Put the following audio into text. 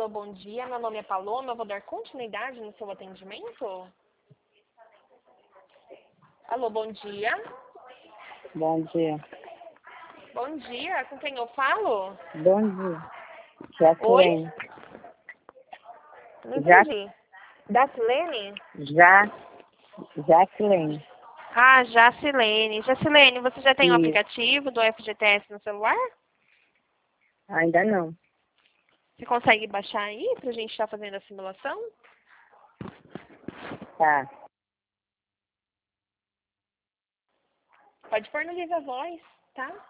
Alô, bom dia. Meu nome é Paloma. Eu vou dar continuidade no seu atendimento. Alô, bom dia. Bom dia. Bom dia. Com quem eu falo? Bom dia. Oi? Jacqueline. Não entendi. Dacilene? Jacqueline. Ah, Jacilene. Jacilene, você já tem o Isso. aplicativo do FGTS no celular? Ainda não. Você consegue baixar aí pra gente estar fazendo a simulação? Tá. Pode pôr no Viva Voz, tá?